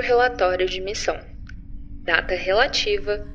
relatório de missão. Data relativa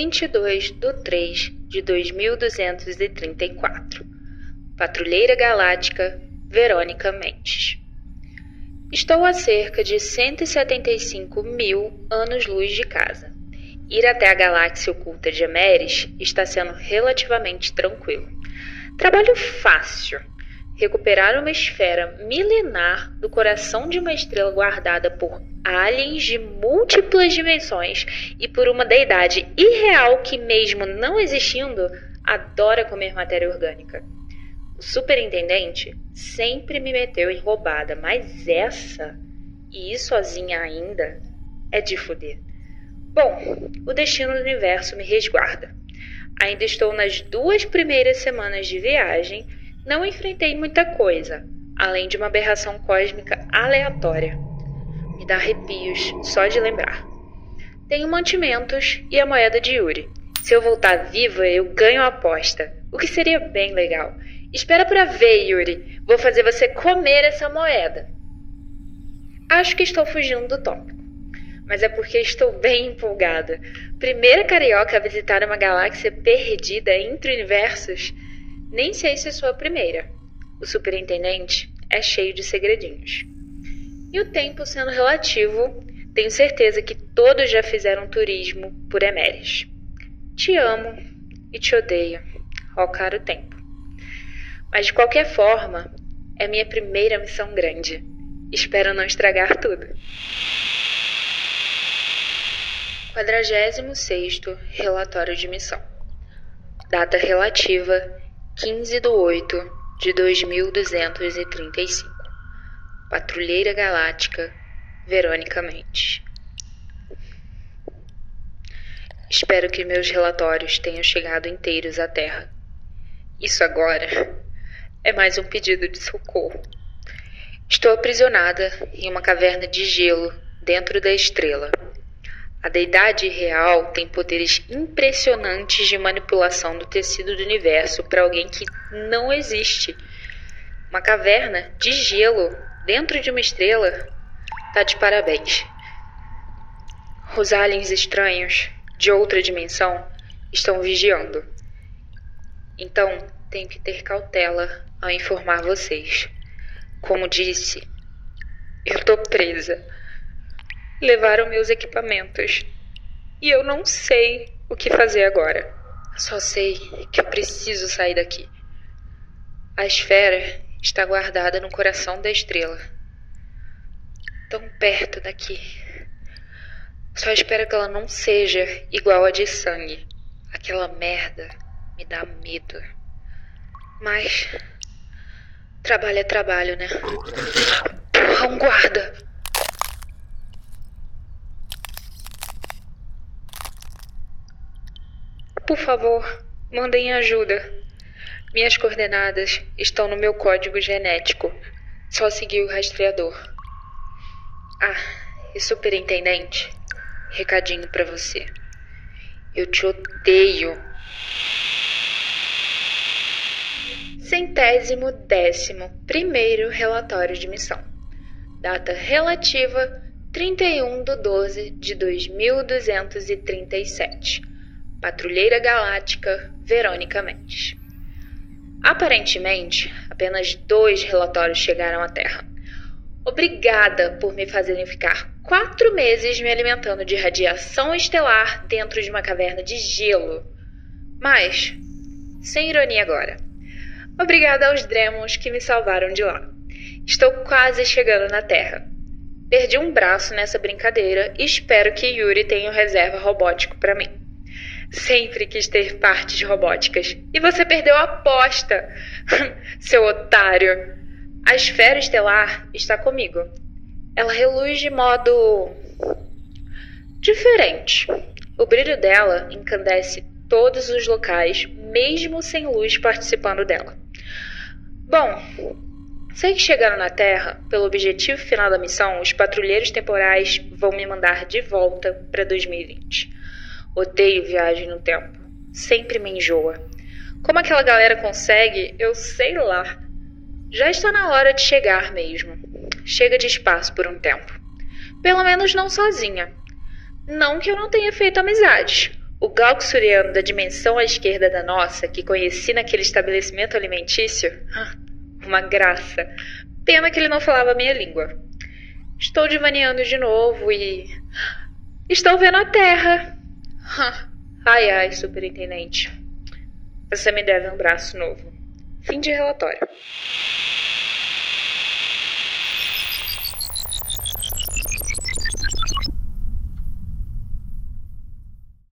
22/3/2234. Patrulheira Galáctica Verônica Mendes. Estou a cerca de 175.000 anos-luz de casa. Ir até a galáxia oculta de Emeres está sendo relativamente tranquilo. Trabalho fácil. Recuperar uma esfera milenar do coração de uma estrela guardada por aliens de múltiplas dimensões e por uma deidade irreal que, mesmo não existindo, adora comer matéria orgânica. O superintendente sempre me meteu em roubada, mas essa, e ir sozinha ainda, é de foder. Bom, o destino do universo me resguarda. Ainda estou nas 2 primeiras semanas de viagem. Não enfrentei muita coisa, além de uma aberração cósmica aleatória. Me dá arrepios só de lembrar. Tenho mantimentos e a moeda de Yuri. Se eu voltar viva, eu ganho a aposta, o que seria bem legal. Espera pra ver, Yuri. Vou fazer você comer essa moeda. Acho que estou fugindo do tópico, mas é porque estou bem empolgada. Primeira carioca a visitar uma galáxia perdida entre universos. Nem sei se sou a primeira. O superintendente é cheio de segredinhos. E o tempo sendo relativo, tenho certeza que todos já fizeram turismo por Emeres. Te amo e te odeio, ó caro tempo. Mas de qualquer forma, é minha primeira missão grande. Espero não estragar tudo. 46º relatório de missão. Data relativa 15/8/2235. Patrulheira Galáctica Verônica Mendes. Espero que meus relatórios tenham chegado inteiros à Terra. Isso agora é mais um pedido de socorro. Estou aprisionada em uma caverna de gelo dentro da estrela. A deidade real tem poderes impressionantes de manipulação do tecido do universo para alguém que não existe. Uma caverna de gelo dentro de uma estrela tá de parabéns. Os aliens estranhos de outra dimensão estão vigiando. Então, tenho que ter cautela ao informar vocês. Como disse, eu tô presa. Levaram meus equipamentos e eu não sei o que fazer agora. Só sei que eu preciso sair daqui. A esfera está guardada no coração da estrela. Tão perto daqui. Só espero que ela não seja igual a de sangue. Aquela merda me dá medo. Mas trabalho é trabalho, né? Porra, um guarda! Por favor, mandem ajuda. Minhas coordenadas estão no meu código genético. Só seguir o rastreador. Ah, e superintendente, recadinho pra você. Eu te odeio. 111º relatório de missão. Data relativa 31/12/2237. Patrulheira Galáctica Verônica Mendes. Aparentemente, apenas 2 relatórios chegaram à Terra. Obrigada por me fazerem ficar 4 meses me alimentando de radiação estelar dentro de uma caverna de gelo. Mas, sem ironia agora, obrigada aos Dremons que me salvaram de lá. Estou quase chegando na Terra. Perdi um braço nessa brincadeira e espero que Yuri tenha um reserva robótico para mim. Sempre quis ter partes robóticas. E você perdeu a aposta, seu otário. A esfera estelar está comigo. Ela reluz de modo diferente. O brilho dela encandece todos os locais, mesmo sem luz participando dela. Bom, sei que chegaram na Terra, pelo objetivo final da missão, os patrulheiros temporais vão me mandar de volta para 2020. Odeio viagem no tempo. Sempre me enjoa. Como aquela galera consegue, eu sei lá. Já está na hora de chegar mesmo. Chega de espaço por um tempo. Pelo menos não sozinha. Não que eu não tenha feito amizades. O glauco suriano da dimensão à esquerda da nossa, que conheci naquele estabelecimento alimentício, uma graça. Pena que ele não falava a minha língua. Estou divaneando de novo e... estou vendo a Terra. Ai, ai, superintendente. Você me deve um braço novo. Fim de relatório.